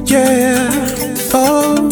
Yeah, oh,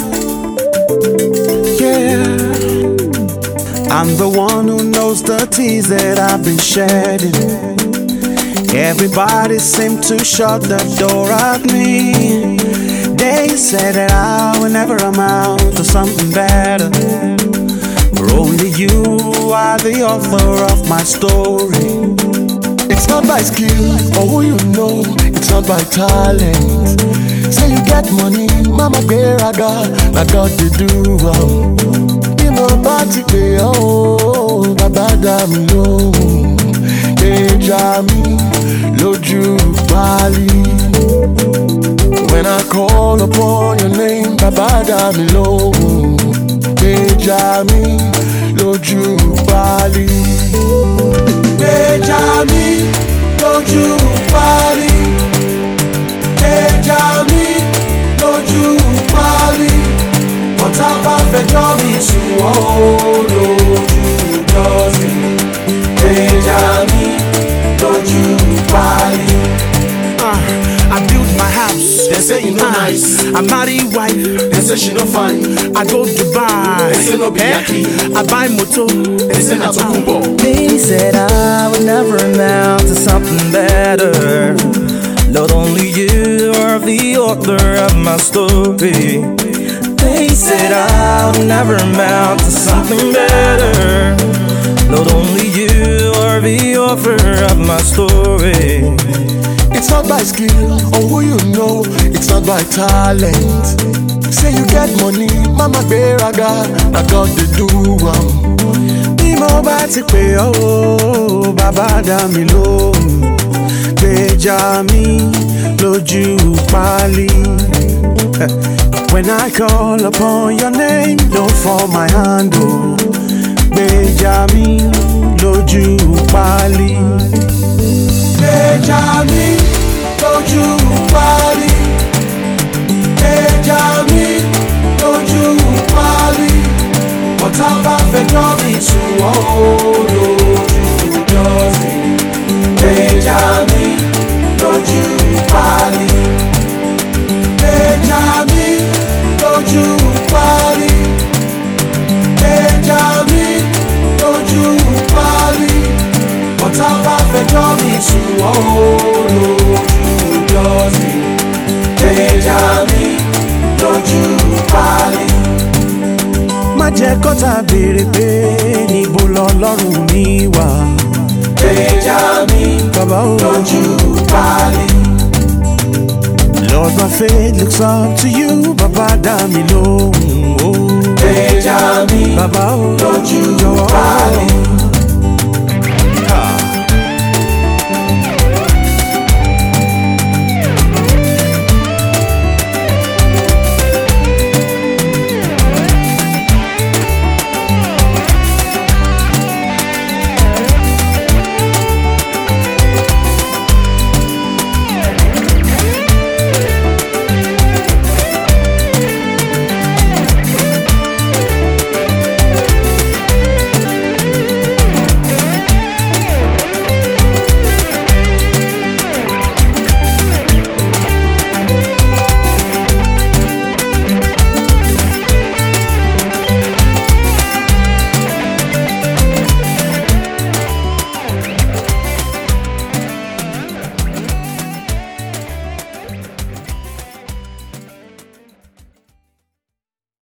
yeah. I'm the one who knows the tears that I've been shedding. Everybody seemed to shut the door at me. They said that I will never amount to something better, but only you are the author of my story. It's not by skill or who you know, it's not by talent. Say you get money, mama gbéraga, na God dey do am. Bí mo bá ti pè ọ́ o, bàbá dá mi lóhùn. Gbèjà mi lójú páálí. When I call upon your name, bàbá dá mi lóhùn. Gbèjà mi lójú páálí. Gbèjà mi lójú páálí. Gbèjà mi lójú páálí. Ọ̀tá bá fẹjọ́ mi sùn ó lójú dọ́sí. Gbèjà mi lójú páálí. I built my house, They say you no nice. I marry wife, They say she no fine. I go Dubai, They say no be yaki. I buy motor. They say na tokumbo. They said I would never amount to something better. Lord, only you are the author of my story. They said I would never amount to something better. Lord, only you are the author of my story. It's not by skill or who you know, it's not by talent. Say you get money, mama gbéraga, na God dey do am. Bí mo bá ti pè ọ́ o, bàbá dá mi lóhùn. Gbèjà mi lójú páálí. When I call upon your name, don't fall my hand o. Gbèjà mi lójú páálí. Gbèjà mi lójú páálí. Gbèjà mi lójú páálí. Ọ̀tá bá fẹjọ́ mi sùn ó lójú dọ́sí. Gbèjà mi lójú páálí. Gbèjà mi lójú páálí. Gbèjà mi lójú páálí. Ọ̀tá bá fẹjọ́ mi sùn ó lójú dọ́sí. Gbèjà mi lójú páálí. Má jẹ́ kọ́tà béèrè pé níbo lọ́lọ́run mi wà. Gbèjà mi Bàbá o. lójú páálí. Lord, my faith looks up to you. Bàbá dá mi lóhùn o. Gbèjà mi Bàbá o. lójú Jọ̀wọ́. páálí.